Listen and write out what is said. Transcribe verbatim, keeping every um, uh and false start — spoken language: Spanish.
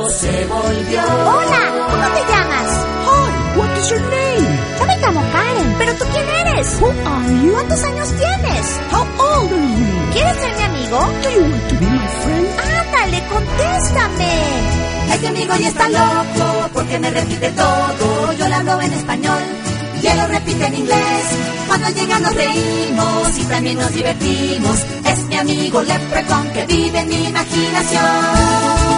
loco se volvió. Hola, ¿cómo te llamas? Hi, what is your name? Yo me llamo Karen. ¿Pero tú quién eres? Who are you? ¿Cuántos años tienes? How old are you? ¿Quieres ser mi amigo? Do you want to be my friend? Ándale, contéstame. Este amigo ya está loco porque me repite todo. Yo le hablo en español y él lo repite en inglés. Cuando llega nos reímos y también nos divertimos. Es mi amigo Leprechaun que vive en mi imaginación.